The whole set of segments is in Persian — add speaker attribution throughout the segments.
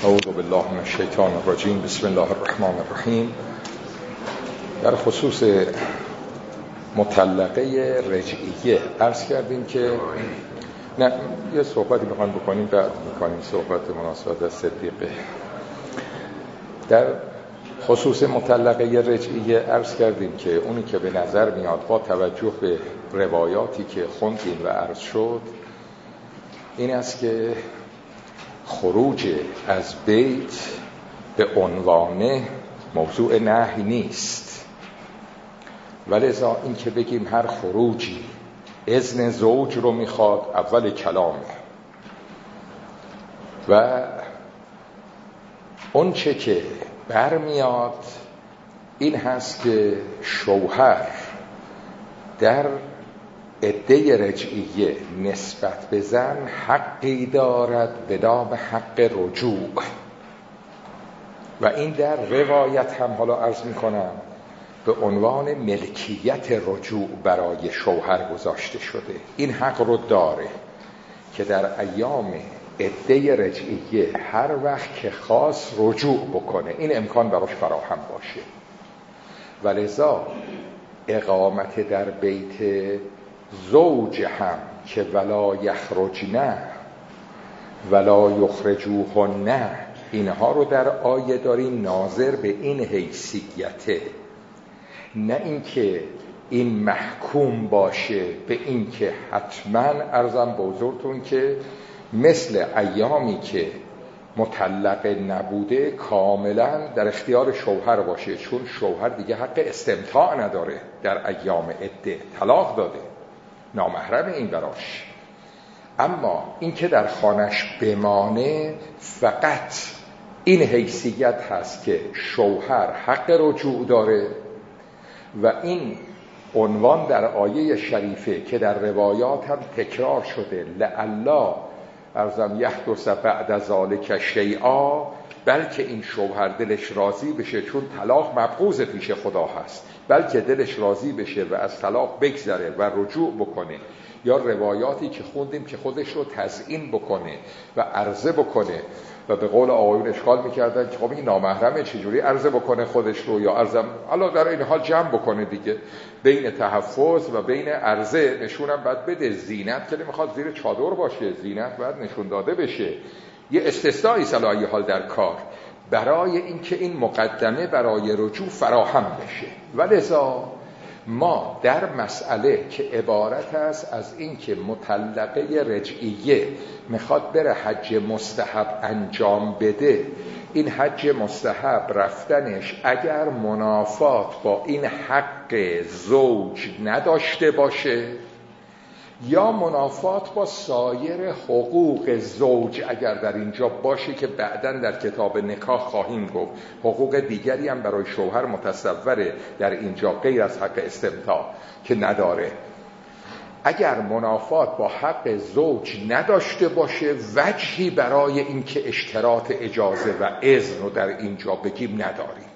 Speaker 1: اعوذ بالله من الشیطان الرجیم. بسم الله الرحمن الرحیم. در خصوص مطلقه رجعیه عرض کردیم که نه یه صحبتی میخوایم بکنیم بعد میکنیم صحبت مناسبت صدیقه. در خصوص مطلقه رجعیه عرض کردیم که اونی که به نظر میاد با توجه به روایاتی که خوندیم و عرض شد این است که خروج از بیت به عنوان موضوع نهی نیست، ولذا این که بگیم هر خروجی اذن زوج رو میخواد اول کلامه و اون چه که برمیاد این هست که شوهر در عده رجعیه نسبت به زن حقی دارد به نام حق رجوع و این در روایت هم حالا عرض میکنم به عنوان ملکیت رجوع برای شوهر گذاشته شده. این حق رو داره که در ایام عده رجعیه هر وقت که خواست رجوع بکنه، این امکان براش فراهم باشه. ولذا اقامت در بیت زوج هم که ولا یخرجن ولا یخرجوهن، اینها رو در آیه داریم ناظر به این حیثیته، نه اینکه این محکوم باشه به این که حتما عرضم به حضورتون که مثل ایامی که مطلقه نبوده کاملا در اختیار شوهر باشه، چون شوهر دیگه حق استمتاع نداره در ایام عده، طلاق داده، نامحرم این براش. اما این که در خانش بمانه فقط این حیثیت هست که شوهر حق رجوع داره و این عنوان در آیه شریفه که در روایات هم تکرار شده لعلا ارزم یحدث بعد ذالک شیئا، بلکه این شوهر دلش راضی بشه، چون طلاق مبغوض پیش خدا هست، بلکه دلش راضی بشه و از طلاق بگذره و رجوع بکنه، یا روایاتی که خوندیم که خودش رو تزیین بکنه و عرضه بکنه و به قول آقایون اشکال میکردن که خب این نامحرمه چجوری عرضه بکنه خودش رو، یا عرضم حالا در این حال جمع بکنه دیگه بین تحفظ و بین عرضه نشونم باید بده. زینت که نمیخواد زیر چادر باشه، زینت باید نشون داده بشه، یه استثنایی صلاحی حال در کار برای اینکه این مقدمه برای رجوع فراهم بشه. ولذا ما در مسئله که عبارت است از این که مطلقه رجعیه میخواد بره حج مستحب انجام بده، این حج مستحب رفتنش اگر منافات با این حق زوج نداشته باشه یا منافات با سایر حقوق زوج اگر در اینجا باشه که بعداً در کتاب نکاح خواهیم گفت حقوق دیگری هم برای شوهر متصوره در اینجا غیر از حق استمتاع که نداره، اگر منافات با حق زوج نداشته باشه وجهی برای اینکه اشتراط اجازه و اذن رو در اینجا بگیم نداریم.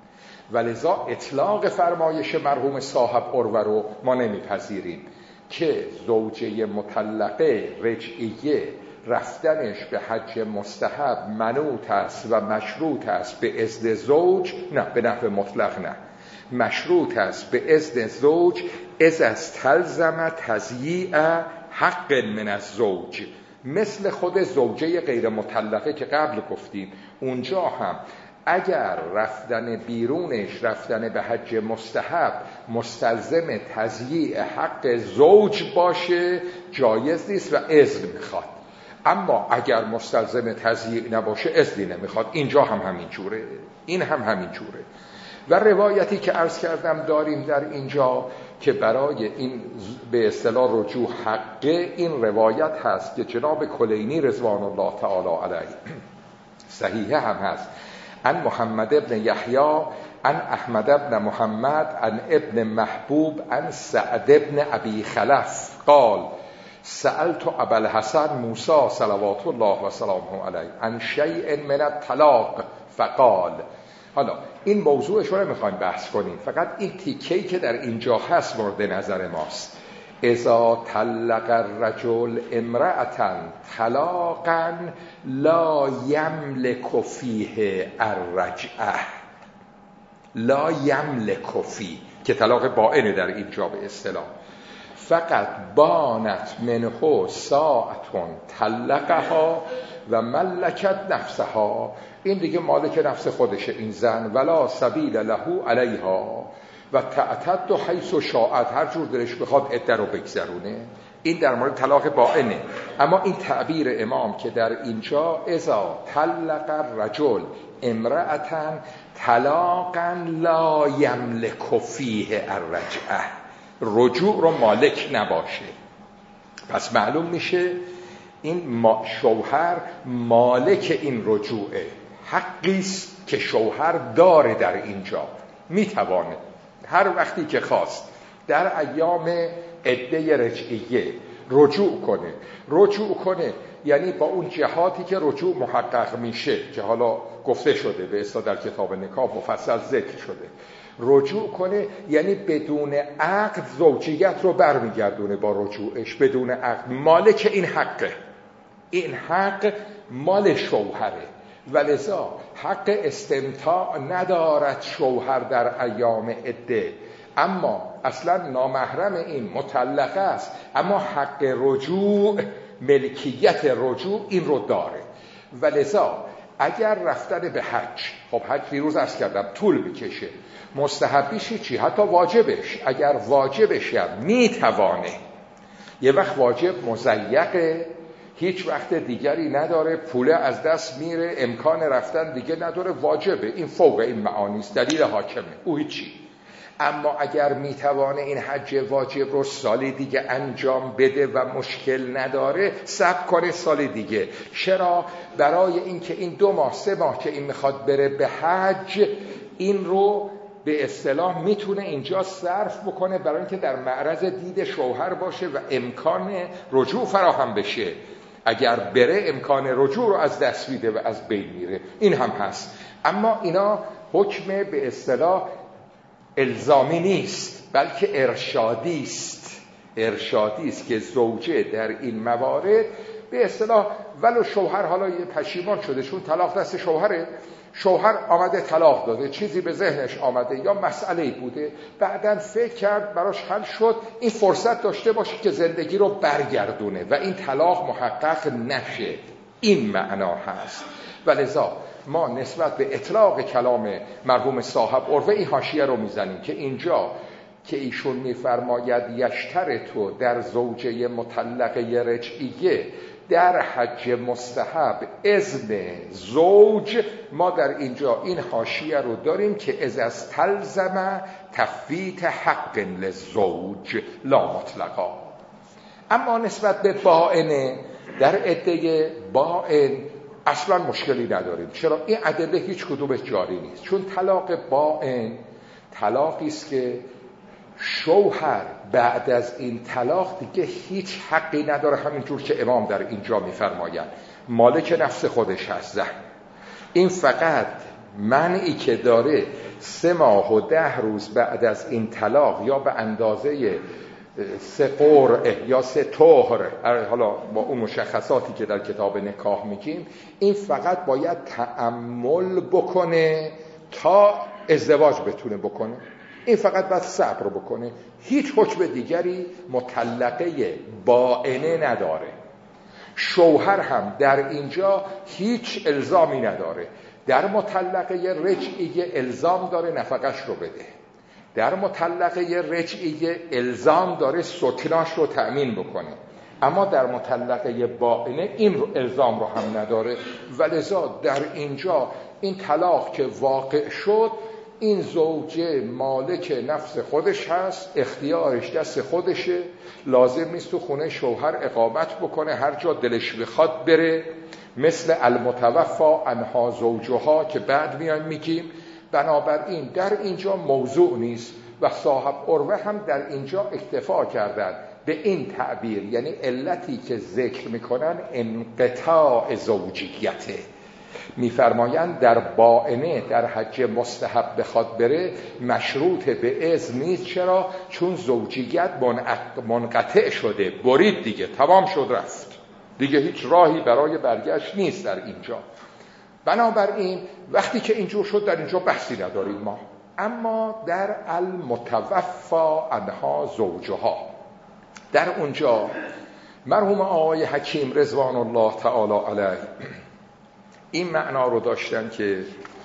Speaker 1: ولذا اطلاق فرمایش مرحوم صاحب عروه رو ما نمیپذیریم که زوجه مطلقه رجعیه رفتنش به حج مستحب منوط است و مشروط است به اذن زوج، نه به نحو مطلق نه، مشروط است به اذن زوج اذا استلزم تضییع حق من الزوج، مثل خود زوجه غیر مطلقه که قبل گفتیم اونجا هم اگر رفتن بیرونش رفتن به حج مستحب مستلزم تضییع حق زوج باشه جایز نیست و اذن میخواد، اما اگر مستلزم تضییع نباشه اذن نمیخواد. اینجا هم همین جوره، این هم همین جوره. و روایتی که عرض کردم داریم در اینجا که برای این به اصطلاح رجوع حقه، این روایت هست که جناب کلینی رضوان الله تعالی علیه صحیحه هم هست، عن محمد ابن یحیی عن احمد ابن محمد عن ابن محبوب عن سعد ابن ابی خلف قال سألت ابا الحسن موسی صلوات الله و سلامه علیه عن شیء من الطلاق فقال. حالا این موضوعش رو نمیخوایم بحث کنیم، فقط این تیکه‌ای که در اینجا هست مورد نظر ماست. اذا طلق الرجل امرأة طلاقا لا یملک فیه الرجعه، لا یملک فیه که طلاق بائنه در اینجا به اصطلاح، فقط بانت منه ساعتون طلقها و ملکت نفسها، این دیگه مالک نفس خودشه این زن، ولا سبیل له علیها و تعتد حیث شاءت، هر جور دلش بخواد عده رو بگذرونه. این در مورد طلاق بائنه. اما این تعبیر امام که در اینجا اذا طلق الرجل امرأة طلاقا لا یملک فیه الرجعه، رجوع رو مالک نباشه. پس معلوم میشه این شوهر مالک این رجوعه، حقیست که شوهر داره در اینجا، میتوانه هر وقتی که خواست در ایام عده رجعیه رجوع کنه، یعنی با اون جهاتی که رجوع محقق میشه که حالا گفته شده به اصطلاح در کتاب نکاح مفصل ذکر شده، رجوع کنه یعنی بدون عقد زوجیت رو برمیگردونه با رجوعش، بدون عقد مالک این حقه، این حق مال شوهره، ولذا حق استمتاع ندارد شوهر در ایام عده، اما اصلا نامحرم این مطلقه است، اما حق رجوع، ملکیت رجوع این رو داره. ولذا اگر رفتن به حج، خب حج دیروز عرض کردم طول میکشه، مستحبیش چی؟ حتی واجبش، اگر واجبش هم میتوانه، یه وقت واجب مضیقه، هیچ وقت دیگری نداره، پوله از دست میره، امکان رفتن دیگه نداره، واجبه، این فوق این معانیست، دلیل حاکمه، او هیچی. اما اگر میتوانه این حج واجب رو سال دیگه انجام بده و مشکل نداره، صبر کنه سال دیگه. چرا؟ برای اینکه این 2 ماه 3 ماه که این میخواد بره به حج، این رو به اصطلاح میتونه اینجا صرف بکنه برای اینکه در معرض دید شوهر باشه و امکان رجوع فراهم بشه. اگر بره امکان رجوع رو از دست میده و از بین میره، این هم هست. اما اینا حکم به اصطلاح الزامی نیست، بلکه ارشادی است که زوجه در این موارد به اصطلاح ولو شوهر حالا یه پشیمان شده، چون طلاق دست شوهره، شوهر آمده طلاق داده، چیزی به ذهنش آمده یا مسئله‌ای بوده، بعداً فکر کرد براش حل شد، این فرصت داشته باشه که زندگی رو برگردونه و این طلاق محقق نشه، این معنا هست. ولذا ما نسبت به اطلاق کلام مرحوم صاحب عروه این حاشیه رو میزنیم که اینجا که ایشون میفرماید یشترطو در زوجه مطلقه رجعیه در حج مستحب اذن زوج، ما در اینجا این حاشیه رو داریم که از استلزم تفویت حق للزوج لا مطلقا. اما نسبت به بائن، در عده بائن اصلا مشکلی نداریم. چرا؟ این ادله هیچ کدومش جاری نیست، چون طلاق بائن طلاقی است که شوهر بعد از این طلاق دیگه هیچ حقی نداره، همینجور که امام در اینجا میفرماید مالک نفس خودش هست زن. این فقط منعی که داره 3 ماه و 10 روز بعد از این طلاق یا به اندازه 3 قرعه یا 3 طهر، حالا با اون مشخصاتی که در کتاب نکاح میگیم، این فقط باید تأمل بکنه تا ازدواج بتونه بکنه، این فقط باید صبر بکنه، هیچ حکم دیگری مطلقه بائنه نداره. شوهر هم در اینجا هیچ الزامی نداره، در مطلقه رجعیه الزام داره نفقش رو بده، در مطلقه رجعیه الزام داره سکناش رو تأمین بکنه، اما در مطلقه بائنه این الزام رو هم نداره. ولذا در اینجا این طلاق که واقع شد، این زوجه مالک نفس خودش هست، اختیارش دست خودشه، لازم نیست تو خونه شوهر اقامت بکنه، هر جا دلش بخواد بره، مثل المتوفا عنها زوجها که بعد میایم میگیم. بنابراین در اینجا موضوع نیست و صاحب عروه هم در اینجا اکتفا کردن به این تعبیر، یعنی علتی که ذکر میکنن انقطاع زوجیته، میفرمایند در باینه در حج مستحب بخواد بره مشروط به اذن نیست. چرا؟ چون زوجیت منقطع شده، برید دیگه، تمام شد رفت دیگه، هیچ راهی برای برگشت نیست در اینجا. بنابراین وقتی که اینجور شد در اینجا بحثی نداریم ما. اما در المتوفا عنها زوجها، در اونجا مرحوم آقای حکیم رضوان الله تعالی علیه این معنا رو داشتن که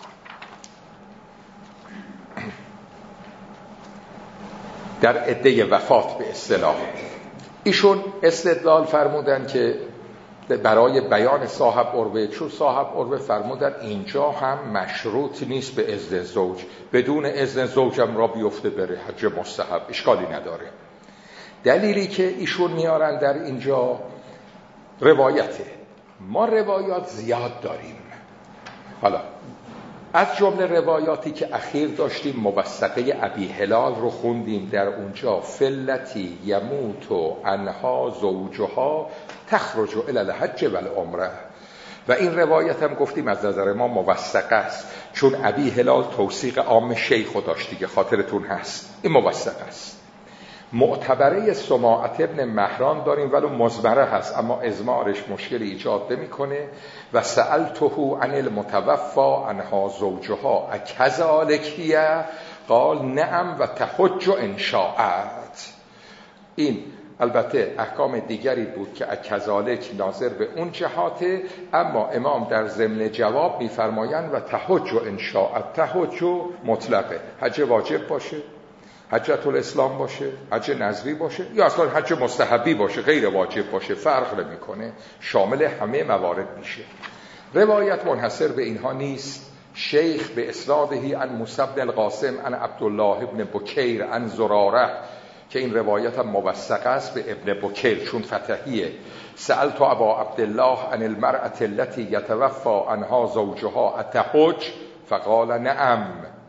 Speaker 1: در عده وفات به اصطلاح ایشون استدلال فرمودن که برای بیان صاحب عروه، چون صاحب عروه فرمودن اینجا هم مشروط نیست به اذن زوج، بدون اذن زوجم را بیفته بره حج مستحب، اشکالی نداره. دلیلی که ایشون میارن در اینجا روایته. ما روایات زیاد داریم. حالا از جمله روایاتی که اخیر داشتیم موثقه ابی هلال رو خوندیم، در اونجا فلتی یموت عنها زوجها تخرج الی الحج و العمره، و این روایت هم گفتیم از نظر ما موثقه است، چون ابی هلال توثیق عام شیخ رو داشت دیگه، خاطرتون هست، این موثقه است. معتبره سماعت ابن مهران داریم ولو مزمره هست، اما ازمارش مشکل ایجاد نمی‌کنه. و سألته عن المتوفا عنها زوجها اکذالک قال نعم و تحج ان شاءت. این البته احکام دیگری بود که اکذالک ناظر به اون جهاته، اما امام در ضمن جواب می‌فرمایند و تحج ان شاءت. تحج مطلقه، حج واجب باشه، حجت الاسلام باشه، حج نظری باشه، یا اصلا حج مستحبی باشه، غیر واجب باشه، فرق نمیکنه، شامل همه موارد میشه. روایت منحصر به اینها نیست. شیخ به اسنادهی عن موسی بن القاسم عن عبدالله ابن بکیر عن زراره، که این روایت هم موثق است به ابن بکیر چون فتحیه، سألت ابا عبدالله عن المرأة التي يتوفى عنها زوجها اتحج فقال نعم.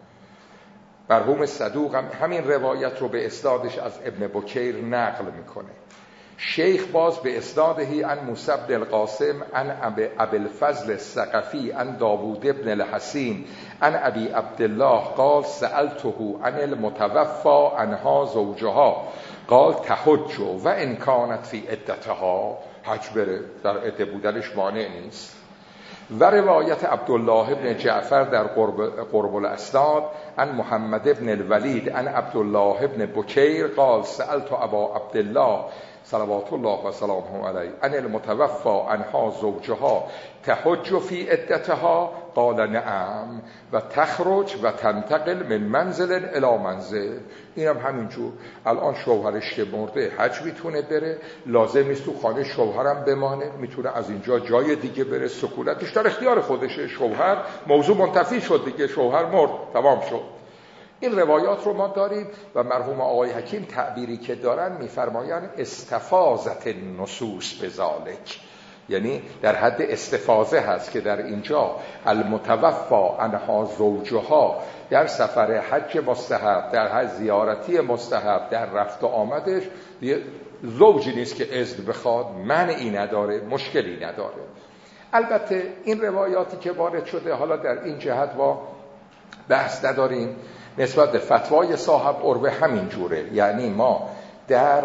Speaker 1: مرحوم صدوق هم همین روایت رو به اسنادش از ابن بکیر نقل میکنه. شیخ باز به اسنادهی عن موسی بن القاسم عن ابی الفضل الثقفی عن داوود ابن الحسین عن ابی عبدالله قال سألته عن المتوفى عنها زوجها قال تحج و ان كانت فی عدتها، حج بره، در عده بودنش مانع نیست. و روایت عبدالله ابن جعفر در قرب الاسناد عن محمد ابن الولید عن عبدالله ابن بکیر قال سألت ابا عبدالله صلوات الله و سلامه علیه عن المتوفى عنها زوجها تحج فی عدتها قال نعم و تخرج و تنتقل من منزل الی منزل. اینم همینجور، الان شوهرش که مرده حج میتونه بره، لازم نیست تو خانه شوهرم بمانه، میتونه از اینجا جای دیگه بره، سکونتش در اختیار خودشه. شوهر موضوع منتفی شد دیگه، شوهر مرد، تمام شد. این روایات رو ما داریم و مرحوم آقای حکیم تعبیری که دارن میفرمایند استفاضت النصوص بذالک، یعنی در حد استفاضه هست که در اینجا المتوفا عنها زوجها در سفر حج مستحب، در حج زیارتی مستحب، در رفت و آمدش زوجی نیست که اذن بخواد، مانعی نداره، مشکلی نداره. البته این روایاتی که وارد شده حالا در این جهت با بحث نداریم، نسبت به فتوای صاحب عروه همین جوره، یعنی ما در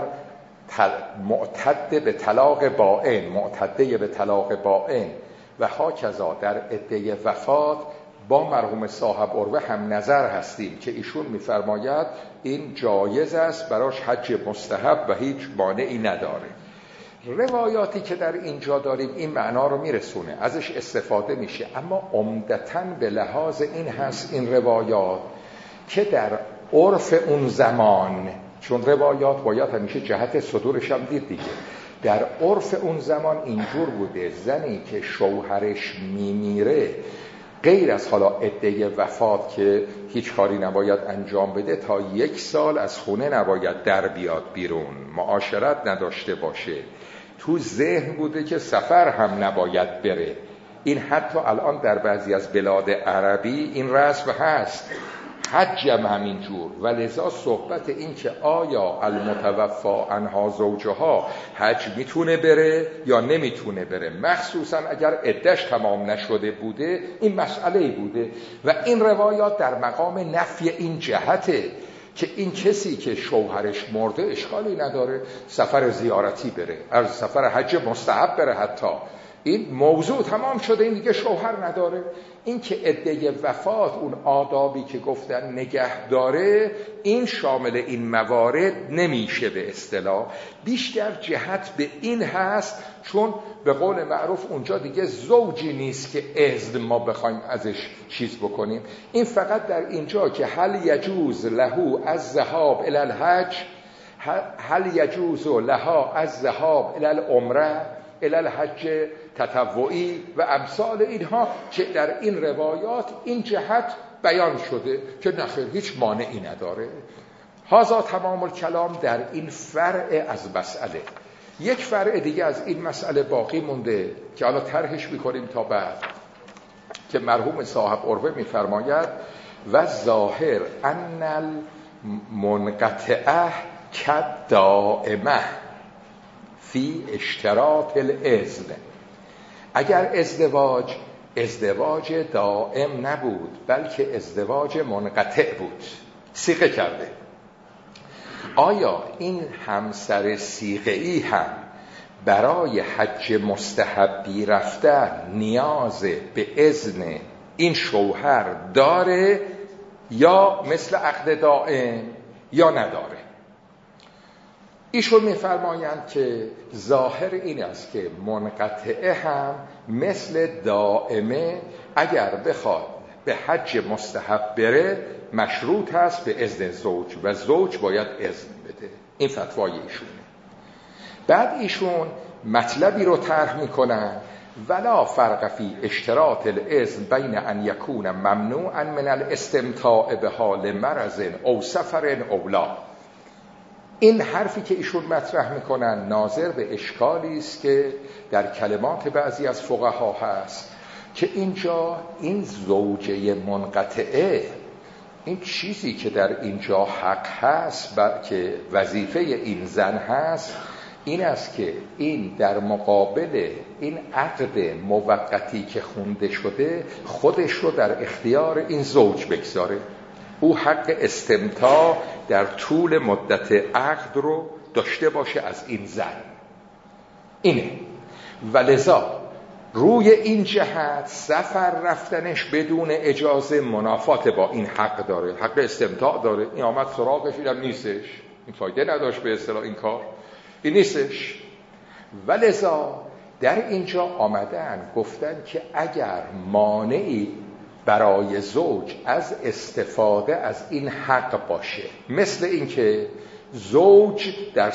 Speaker 1: معتده به طلاق بائن، معتده به طلاق بائن و هاکذا در عده وفات با مرحوم صاحب عروه هم نظر هستیم که ایشون میفرماید این جایز است، براش حج مستحب و هیچ مانعی نداره. روایاتی که در اینجا داریم این معنا رو میرسونه، ازش استفاده میشه، اما عمدتاً به لحاظ این هست این روایات که در عرف اون زمان، چون روایات باید همیشه جهت صدورش هم دید دیگه، در عرف اون زمان اینجور بوده زنی که شوهرش میمیره غیر از حالا عده وفات که هیچ کاری نباید انجام بده، تا 1 سال از خونه نباید در بیاد بیرون، معاشرت نداشته باشه، تو ذهن بوده که سفر هم نباید بره. این حتی الان در بعضی از بلاد عربی این رسم هست، حجم همینجور. و لذا صحبت این که آیا المتوفا عنها زوجها حج میتونه بره یا نمیتونه بره، مخصوصا اگر عده‌اش تمام نشده بوده، این مسئله بوده و این روایات در مقام نفی این جهته که این کسی که شوهرش مرده اشکالی نداره سفر زیارتی بره، از سفر حج مستحب بره، حتی این موضوع تمام شده، این دیگه شوهر نداره. این که عده وفات اون آدابی که گفتن نگه داره، این شامل این موارد نمیشه به اصطلاح. بیشتر جهت به این هست چون به قول معروف اونجا دیگه زوجی نیست که اذن ما بخوایم ازش چیز بکنیم. این فقط در اینجا که هل یجوز له از ذهاب الی الحج، هل یجوز لها از ذهاب الی العمره الی الحج تطوعی و امثال اینها که در این روایات این جهت بیان شده که نخیر هیچ مانعی نداره. هذا تمام الکلام در این فرع از مسئله. یک فرع دیگه از این مسئله باقی مونده که حالا طرحش میکنیم تا بعد، که مرحوم صاحب عروه میفرماید و ظاهر ان المنقطعه کالدائمه فی اشتراط الاذن. اگر ازدواج دائم نبود بلکه ازدواج منقطع بود، صیغه کرده، آیا این همسر صیغه‌ای هم برای حج مستحبی رفتن نیاز به اذن این شوهر داره یا مثل عقد دائم یا نداره؟ ایشون میفرمایند که ظاهر این است که منقطعه هم مثل دائمه اگر بخواد به حج مستحب بره مشروط هست به اذن زوج و زوج باید اذن بده. این فتوای ایشونه. بعد ایشون مطلبی رو طرح میکنن ولا فرق فی اشتراط الاذن بین ان یکون ممنوعا من الاستمتاع به حال مرض او سفر او لا. این حرفی که ایشون مطرح میکنن ناظر به اشکالی است که در کلمات بعضی از فقها هست که اینجا این زوجه منقطعه، این چیزی که در اینجا حق هست که وظیفه این زن هست این است که این در مقابل این عقد موقتی که خونده شده خودش رو در اختیار این زوج بگذاره. او حق استمتاع در طول مدت عقد رو داشته باشه از این زن. اینه. ولذا روی این جهت سفر رفتنش بدون اجازه منافات با این حق داره، حق استمتاع داره. این آمد سراغش اینم نیستش، این فایده نداشت به اصطلاح این کار، این نیستش. ولذا در اینجا آمدن گفتن که اگر مانعی برای زوج از استفاده از این حق باشه، مثل این که زوج در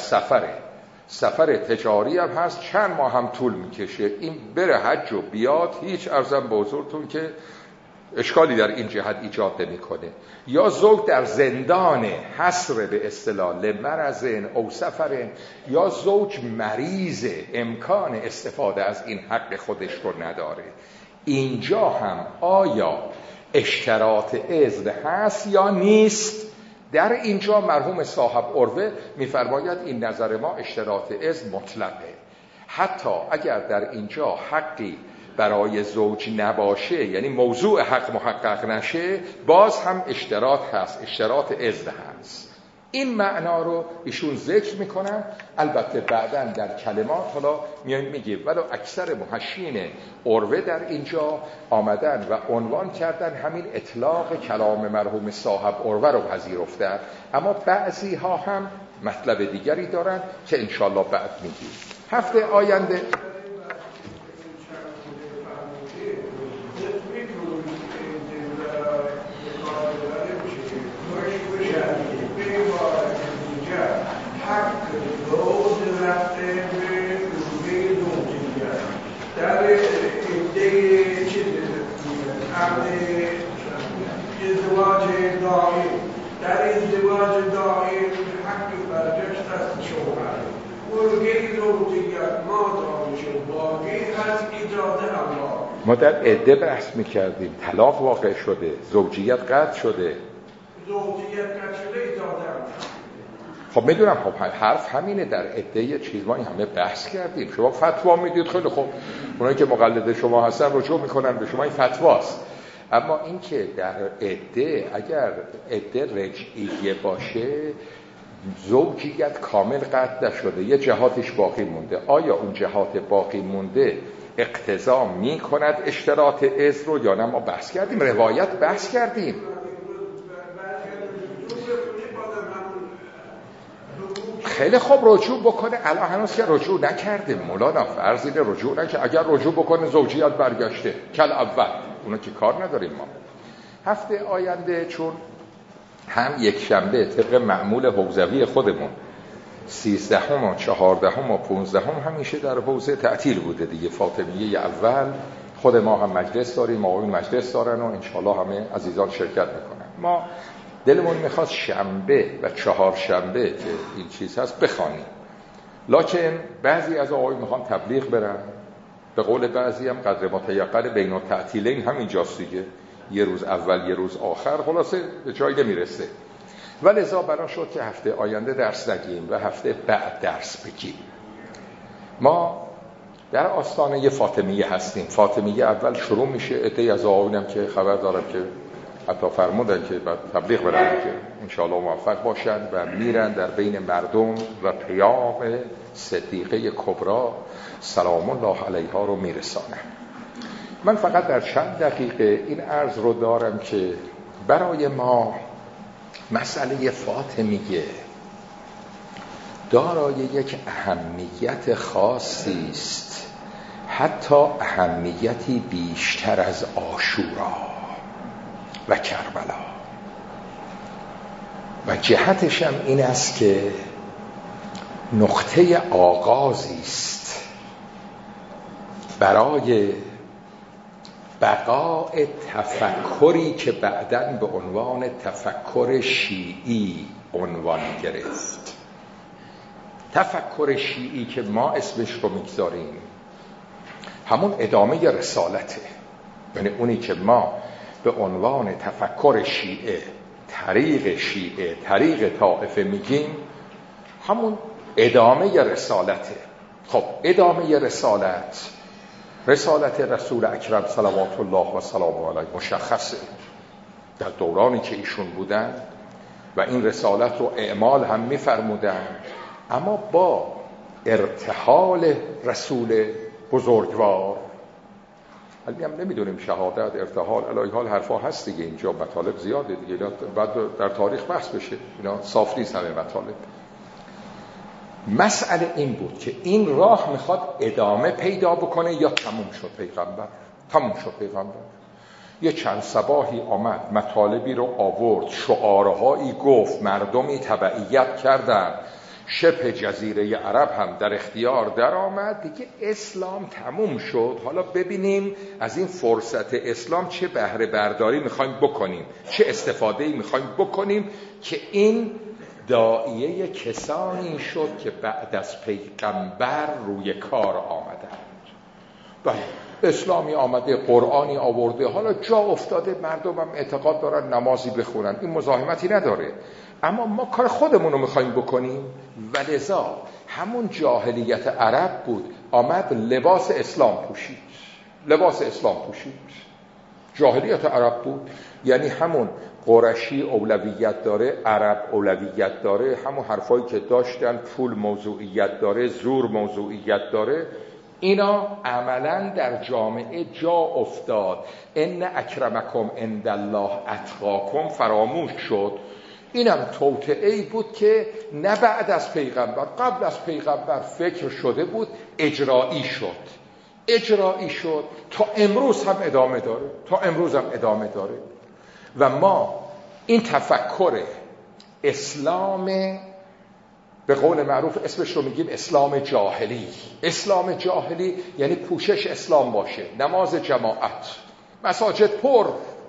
Speaker 1: سفر تجاری هم هست، چند ماه هم طول میکشه، این بره حج و بیاد، هیچ عرضم به حضورتون که اشکالی در این جهت ایجاد نمیکنه. یا زوج در زندان حصر به اصطلاح لمرض او سفر، یا زوج مریض امکان استفاده از این حق خودش رو نداره. اینجا هم آیا اشتراط اذن هست یا نیست؟ در اینجا مرحوم صاحب عروه میفرماید این نظر ما اشتراط اذن مطلقه. حتی اگر در اینجا حقی برای زوج نباشه، یعنی موضوع حق محقق نشه، باز هم اشتراط هست، اشتراط اذن هست. این معنا رو ایشون ذکر میکنن. البته بعداً در کلمات حالا میگه ولو اکثر محشین عروه در اینجا آمدن و عنوان کردن همین اطلاق کلام مرحوم صاحب عروه رو پذیرفتن، اما بعضی ها هم مطلب دیگری دارن که انشالله بعد میگیم. هفته آینده
Speaker 2: در ازدواج دائم حق برگشت از شوهر و غیر و دیگر ما دارشون باقی از ایجاد الله.
Speaker 1: ما در عده بحث میکردیم، طلاق واقع شده، زوجیت قطع شده،
Speaker 2: زوجیت نشده دادم.
Speaker 1: خب میدونم، خب حرف همینه. در عده چیز ما این همه بحث کردیم. شما فتوا میدید، خیلی خوب، اونایی که مقلد شما هستن رجوع میکنن به شما، این فتواست. اما این که در عده، اگر عده رجعیه باشه، زوجیت کامل قطع نشده، یه جهاتش باقی مونده، آیا اون جهات باقی مونده اقتضا میکند اشتراط اذن رو یا نه؟ ما بحث کردیم، روایت بحث کردیم. خیلی خوب رجوع بکنه. الان هنوز که رجوع نکرده مولانا، فرض اینه رجوع نکرده. اگر رجوع بکنه زوجیت برگشته کل اول، اونا که کار نداریم ما. هفته آینده چون هم یک شنبه طبق معمول حوزوی خودمون 13 و 14 و 15 همیشه در حوزه تعطیل بوده دیگه، فاطمیه اول، خود ما هم مجلس داریم، آقایون مجلس دارن و انشالله همه عزیزان شرکت میکنن. ما دلمون میخواست شنبه و چهارشنبه که این چیز هست بخوانیم، لکن بعضی از آقایون میخوان تبلیغ برن، به قول بعضی هم قدر متیقن بین التعطیلین همینجاست دیگه، یه روز اول یه روز آخر، خلاصه به جایی نمیرسه. ولذا بنا شد که هفته آینده درس نگیم و هفته بعد درس بگیم. ما در آستانه فاطمیه هستیم. فاطمیه اول شروع میشه، عده‌ای از آقایونم که خبر دارم که حتی فرمودن که بعد تبلیغ برن که انشاءالله موفق باشن و میرن در بین مردم و پیام صدیقه کبری سلام الله علیها رو میرسانن. من فقط در چند دقیقه این عرض رو دارم که برای ما مسئله فاطمیه دارای یک اهمیت خاصی است، حتی اهمیتی بیشتر از عاشورا و کربلا. و جهتش هم این است که نقطه آغازی است برای بقاء تفکری که بعداً به عنوان تفکر شیعی عنوان گرفت. تفکر شیعی که ما اسمش رو میگذاریم همون ادامه رسالته، یعنی اونی که ما به عنوان تفکر شیعه، طریق شیعه، طریق طائفه میگیم، همون ادامه رسالته. خب ادامه رسالت رسول اکرم صلوات الله و سلام علیه مشخصه در دورانی که ایشون بودن و این رسالت رو اعمال هم میفرمودن. اما با ارتحال رسول بزرگوار، حالی هم نمیدونیم شهادت، ارتحال، علیه حال حرفا هست دیگه، اینجا مطالب زیاده دیگه، بعد در تاریخ بحث بشه، اینا صاف نیست همه مطالب. مسئله این بود که این راه میخواد ادامه پیدا بکنه یا تموم شد پیغمبر. یه چند صباحی آمد، مطالبی رو آورد، شعارهایی گفت، مردمی تبعیت کردن، شبه جزیره عرب هم در اختیار در آمد دیگه، اسلام تموم شد. حالا ببینیم از این فرصت اسلام چه بهره برداری میخوایم بکنیم، چه استفاده‌ای میخوایم بکنیم که این داعیه کسانی شد که بعد از پیغمبر روی کار آمدند. بله، اسلامی آمده، قرآنی آورده، حالا جا افتاده، مردم هم اعتقاد دارن نمازی بخونن، این مزاحمتی نداره، اما ما کار خودمون رو میخوایم بکنیم. ولذا همون جاهلیت عرب بود، آمد لباس اسلام پوشید. جاهلیت عرب بود، یعنی همون قرشی اولویت داره، عرب اولویت داره، همون حرفایی که داشتن، پول موضوعیت داره، زور موضوعیت داره، اینا عملاً در جامعه جا افتاد. ان اکرمکم عند الله اتقاکم فراموش شد. اینم توطئه‌ای بود که نه بعد از پیغمبر، قبل از پیغمبر فکر شده بود، اجرایی شد تا امروز هم ادامه داره. و ما این تفکر اسلام به قول معروف اسمش رو میگیم اسلام جاهلی یعنی پوشش اسلام باشه، نماز جماعت، مساجد پر.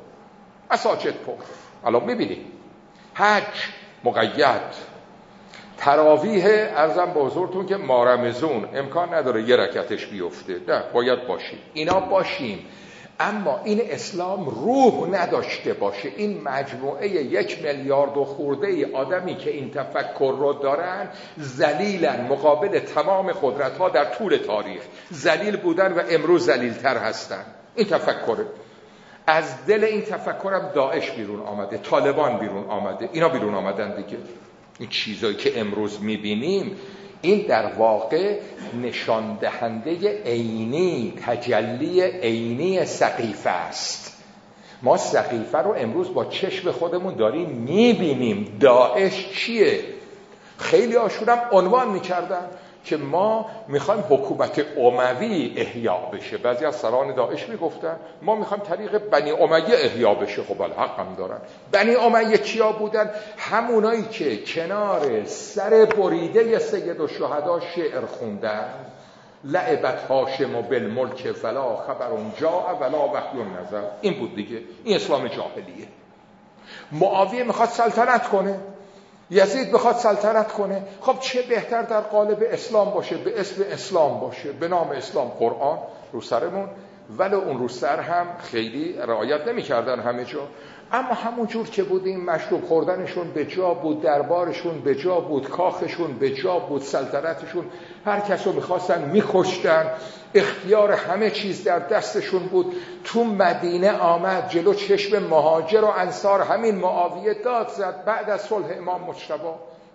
Speaker 1: الان میبینیم حج مقید، تراویح ارزم به حضورتون که مارمزون امکان نداره یه رکعتش بیفته، نه باید باشیم، اینا باشیم. اما این اسلام روح نداشته باشه، این مجموعه 1 میلیارد و خورده آدمی که این تفکر رو دارن ذلیلن مقابل تمام قدرت‌ها در طول تاریخ، ذلیل بودن و امروز ذلیل‌تر هستن. این تفکره. از دل این تفکرم داعش بیرون آمده، طالبان بیرون آمده، اینا بیرون آمدن دیگه. این چیزایی که امروز میبینیم این در واقع نشان دهنده عینی، تجلی عینی سقیفه است. ما سقیفه رو امروز با چشم خودمون داریم میبینیم. داعش چیه؟ خیلی هاشون هم عنوان میکردن که ما میخوایم حکومت اموی احیا بشه. بعضی از سران داعش میگفتن ما میخوایم طریق بنی امیه احیا بشه. خب الحق هم دارن. بنی امیه کیا بودن؟ همونایی که کنار سر بریده سید الشهدا شعر خوندن. لعبت هاشم بالملک فلا خبر جاء ولا وحی نزل. این بود دیگه. این اسلام جاهلیه. معاویه میخواد سلطنت کنه، یزید بخواد سلطنت کنه. خب چه بهتر در قالب اسلام باشه، به اسم اسلام باشه، به نام اسلام. قرآن رو سرمون، ولی اون رو سر هم خیلی رعایت نمی کردن همه جا. اما همون جور که بودیم مشروب خوردنشون به جا بود، دربارشون به جا بود، کاخشون به جا بود، سلطنتشون هر کس رو میخواستن میکشتن، اختیار همه چیز در دستشون بود. تو مدینه آمد جلو چشم مهاجر و انصار همین معاویه داد زد بعد از صلح امام مجتبی.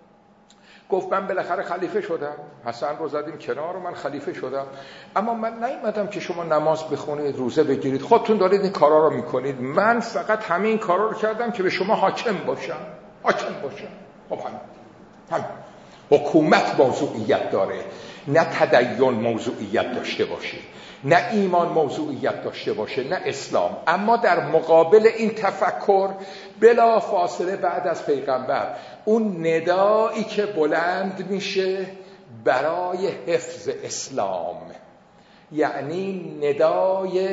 Speaker 1: گفت من بالاخره خلیفه شدم، حسن رو زدیم کنار و من خلیفه شدم، اما من نیومدم که شما نماز بخونید، روزه بگیرید، خودتون دارید این کارا رو میکنید. من فقط همین کارا رو کردم که به شما حاکم باشم. خب همین. حکومت موضوعیت داره، نه تدین موضوعیت داشته باشه، نه ایمان موضوعیت داشته باشه، نه اسلام. اما در مقابل این تفکر بلا فاصله بعد از پیغمبر اون ندایی که بلند میشه برای حفظ اسلام، یعنی ندای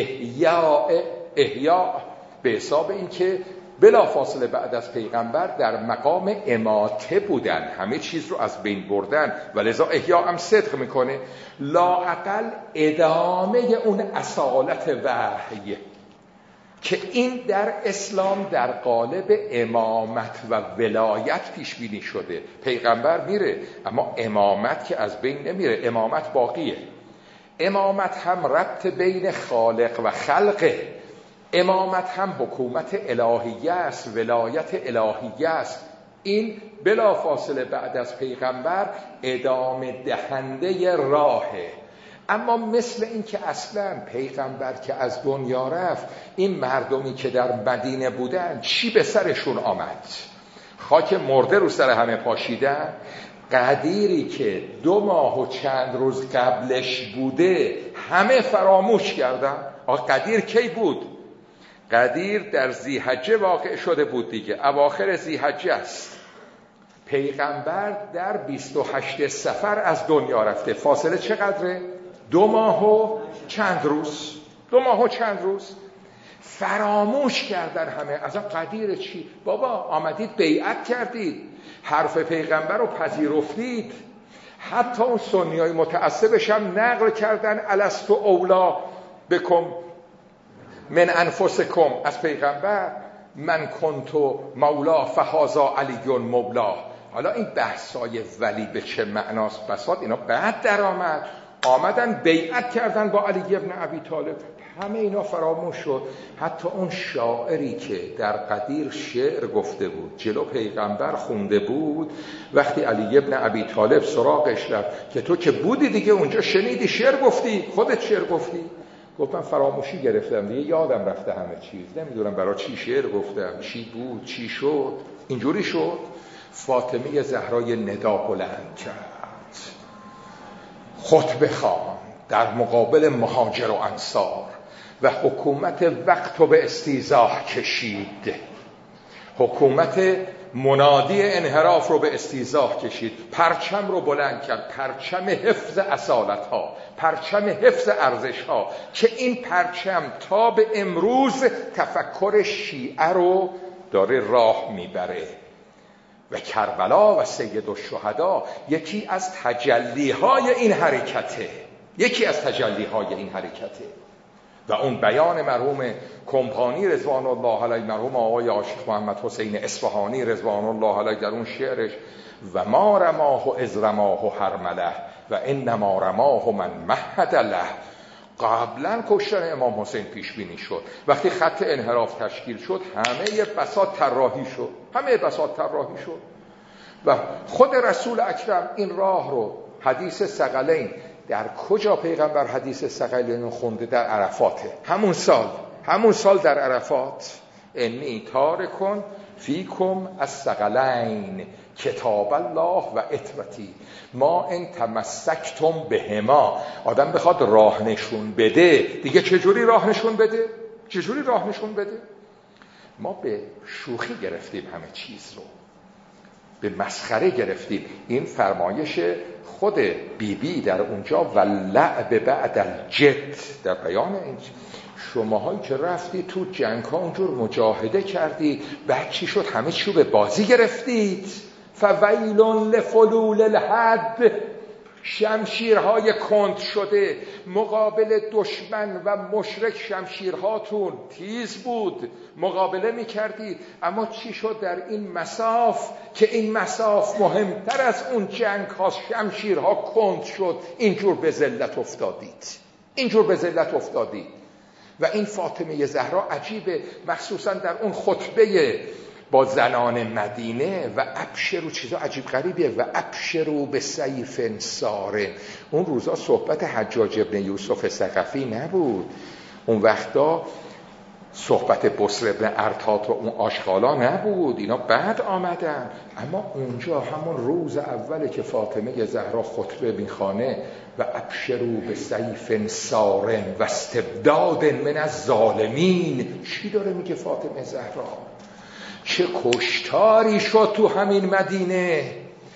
Speaker 1: احیا به حساب این که بلا فاصله بعد از پیغمبر در مقام اماته بودن، همه چیز رو از بین بردن و لذا احیا هم صدق میکنه. لااقل ادامه اون اصالت وحی که این در اسلام در قالب امامت و ولایت پیش بینی شده. پیغمبر میره اما امامت که از بین نمیره، امامت باقیه. امامت هم ربط بین خالق و خلقه، امامت هم حکومت الهیه است، ولایت الهیه است. این بلا فاصله بعد از پیغمبر ادامه دهنده راهه. اما مثل این که اصلا پیغمبر که از دنیا رفت، این مردمی که در مدینه بودن چی به سرشون آمد؟ خاک مرده رو سر همه پاشیدن. قدیری که 2 ماه و چند روز قبلش بوده همه فراموش کردن. قدیر کی بود؟ قدیر در ذی‌حجه واقع شده بود دیگه، اواخر ذی‌حجه است. پیغمبر در 28 صفر از دنیا رفته. فاصله چقدره؟ 2 ماه و چند روز. 2 ماه و چند روز فراموش کردن همه. اصلا قدیر چی؟ بابا آمدید بیعت کردید، حرف پیغمبر رو پذیرفتید. حتی اون سنیای متعصبش هم نقل کردن الستو اولا بکم من انفسکم از پیغمبر، من کنتو مولا فهازا علی مولا. حالا این بحثای ولی به چه معناست بساط اینا بعد در آمدن بیعت کردن با علی ابن ابی طالب، همه اینا فراموش شد. حتی اون شاعری که در قدیر شعر گفته بود جلو پیغمبر خونده بود، وقتی علی ابن ابی طالب سراغش رفت که تو که بودی دیگه اونجا شنیدی شعر گفتی، خودت شعر گفتی، گفت من فراموشی گرفتم دیگه، یادم رفته همه چیز، نمیدونم برای چی شعر گفتم، چی بود، چی شد. اینجوری شد. فاطمه زهرای ندا بلند کرد، خطبه خواند در مقابل مهاجر و انصار و حکومت وقت رو به استیضاح کشید. حکومت منادی انحراف رو به استیضاح کشید. پرچم رو بلند کرد، پرچم حفظ اصالت ها، پرچم حفظ ارزش ها، که این پرچم تا به امروز تفکر شیعه رو داره راه میبره. و کربلا و سید الشهدا یکی از تجلیهای این حرکته، یکی از تجلیهای این حرکته. و اون بیان مرحوم کمپانی رضوان الله علیه، مرحوم آقای عاشق محمد حسین اصفهانی رضوان الله علیه، در اون شعرش و ما رماه از رماه هرمله و انما رماه من مهد له، قبلا کشتن امام حسین پیش بینی شد، وقتی خط انحراف تشکیل شد همه بساط طراحی شد و خود رسول اکرم این راه رو، حدیث ثقلین، در کجا پیغمبر حدیث ثقلین خونده؟ در عرفاته، همون سال در عرفات، انی تارکن فیکم الثقلین کتاب الله و اطرتی ما ان تمسکتم بهما. آدم بخواد راه نشون بده دیگه چجوری راه نشون بده؟ ما به شوخی گرفتیم همه چیز رو، به مسخره گرفتیم. این فرمایش خود بیبی در اونجا و لعب بعد الجد، در بیان این شماهایی که رفتی تو جنگ ها اونجور مجاهده کردی، بعد چی شد؟ همه چیو به بازی گرفتید. فویل لفلول الحد، شمشیرهای کند شده مقابل دشمن و مشرک، شمشیرهاتون تیز بود، مقابله میکردید، اما چی شد در این مساف که این مساف مهمتر از اون جنگ ها، شمشیرها کند شد، اینجور به ذلت افتادید. و این فاطمه زهرا عجیبه، مخصوصا در اون خطبه با زنان مدینه و ابشرو، چیزا عجیب غریبیه، و ابشرو به سیف سارم. اون روزا صحبت حجاج ابن یوسف ثقفی نبود، اون وقتا صحبت بصر ابن ارتات و اون آشغالا نبود، اینا بعد آمدن. اما اونجا همون روز اوله که فاطمه زهرا خطبه میخوانه و ابشرو به سیف سارم و استبداد من الظالمین، چی داره میگه فاطمه زهرا؟ چه کشتاری شد تو همین مدینه،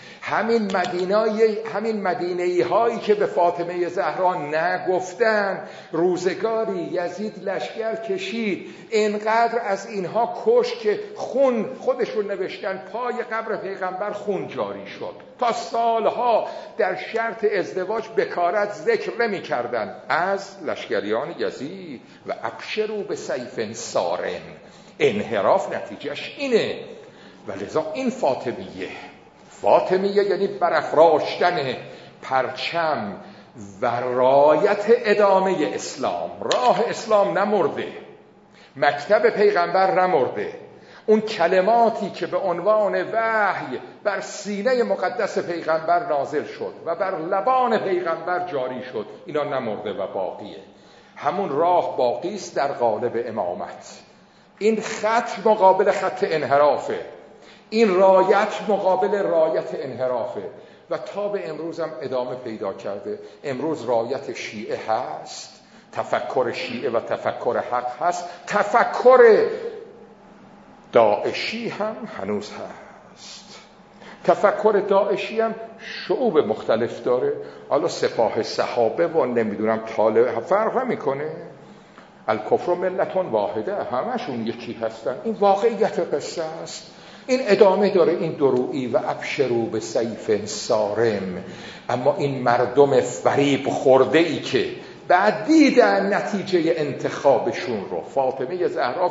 Speaker 1: همین مدینه‌ای هایی که به فاطمه زهرا نگفتن. روزگاری یزید لشکر کشید، اینقدر از اینها کشت که خون، خودشون نوشتن پای قبر پیغمبر خون جاری شد، تا سالها در شرط ازدواج بکارت ذکر نمی کردن از لشکریان یزید. و ابشروا به سیف صارم، انحراف نتیجهش اینه. ولذا این فاطمیه یعنی برافراشتن پرچم و رایت ادامه اسلام. راه اسلام نمرده، مکتب پیغمبر نمرده، اون کلماتی که به عنوان وحی بر سینه مقدس پیغمبر نازل شد و بر لبان پیغمبر جاری شد، اینا نمرده و باقیه. همون راه باقی است در قالب امامت. این خط مقابل خط انحرافه، این رایت مقابل رایت انحرافه و تا به امروز هم ادامه پیدا کرده. امروز رایت شیعه هست، تفکر شیعه و تفکر حق هست، تفکر داعشی هم هنوز هست. تفکر داعشی هم شعوب مختلف داره، حالا سپاه صحابه و نمیدونم طالب فرق میکنه، الکفر ملتون واحده، همشون یکی هستن. این واقعیت قصه است. این ادامه داره، این درویی و ابشروا به سیف صارم. اما این مردم فریب خورده ای که بعد دیدن نتیجه انتخابشون رو، فاطمه زهرا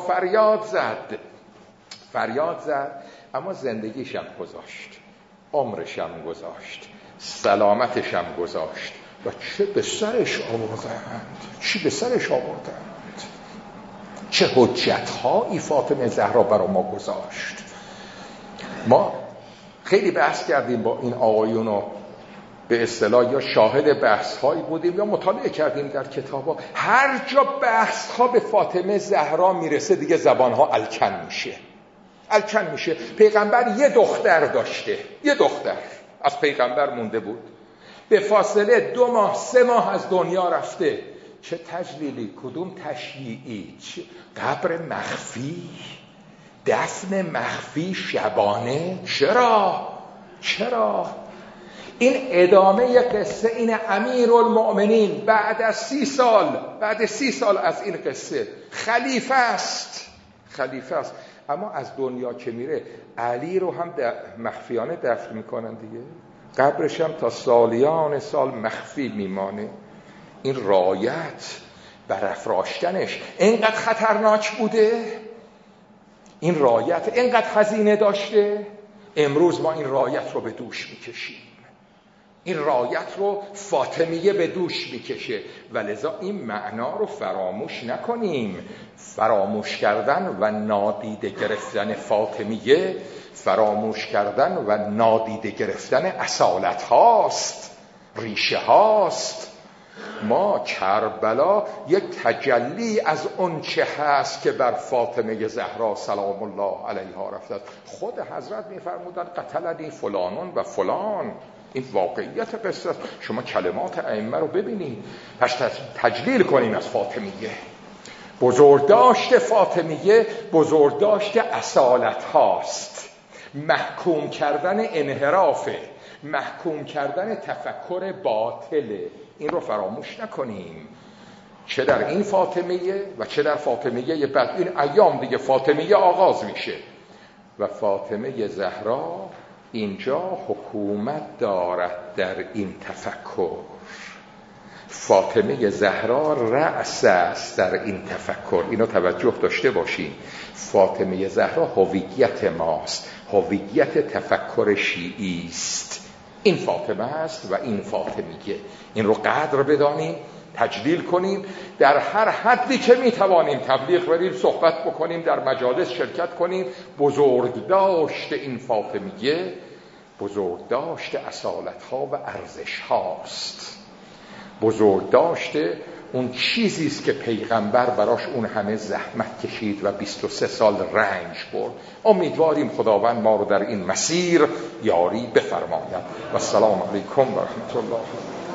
Speaker 1: فریاد زد، اما زندگیشم گذاشت، عمرشم گذاشت، سلامتشم گذاشت و چه به سرش آوردند، چه حجت‌هایی فاطمه زهرا برای ما گذاشت. ما خیلی بحث کردیم با این آقایون و به اصطلاح یا شاهد بحث‌هایی بودیم یا مطالعه کردیم در کتاب‌ها. هر جا بحث‌ها به فاطمه زهرا میرسه دیگه زبان‌ها الکن میشه. پیغمبر یه دختر داشته، یه دختر از پیغمبر مونده بود، به فاصله 2 ماه 3 ماه از دنیا رفته. چه تجلیلی، کدوم تشییعی، قبر مخفی، دفن مخفی شبانه. چرا؟ این ادامه قصه، این امیرالمؤمنین بعد از 30 سال از این قصه خلیفه است. اما از دنیا که میره علی رو هم مخفیانه دفن میکنن دیگه، قبرش هم تا سالیان سال مخفی میمانه. این رایت برافراشتنش اینقدر خطرناک بوده؟ این رایت اینقدر هزینه داشته؟ امروز ما این رایت رو به دوش میکشیم. این رایت رو فاطمیه به دوش میکشه و لذا این معنا رو فراموش نکنیم. فراموش کردن و نادیده گرفتن فاطمیه، فراموش کردن و نادیده گرفتن اصالت هاست، ریشه هاست. ما کربلا یک تجلی از اون چه هست که بر فاطمه زهرا سلام الله علیها رفته. خود حضرت میفرمودن قتلنی فلانون و فلان. این واقعیت قصه است. شما کلمات ائمه رو ببینید، پس تجلیل کنیم از فاطمیه. بزرگداشت فاطمیه بزرگداشت اصالت هاست. محکوم کردن انحرافه، محکوم کردن تفکر باطله. این رو فراموش نکنیم، چه در این فاطمیه و چه در فاطمیه بعد. این ایام دیگه فاطمیه آغاز میشه و فاطمه زهرا اینجا حکومت دارد در این تفکر. فاطمه زهرا رأس است در این تفکر. اینو توجه داشته باشین. فاطمه زهرا هویت ماست، هویت تفکر شیعی است. این فاطمه است و این فاطمیه. این رو قدر بدانیم، تجلیل کنیم، در هر حدی که میتوانیم تبلیغ بریم، صحبت بکنیم، در مجالس شرکت کنیم. بزرگداشت این فاطمیه بزرگداشت اصالت ها و ارزش هاست. بزرگداشت اون چیزی است که پیغمبر براش اون همه زحمت کشید و 23 سال رنج برد. امیدواریم خداوند ما رو در این مسیر یاری بفرماید. و السلام علیکم و رحمت الله.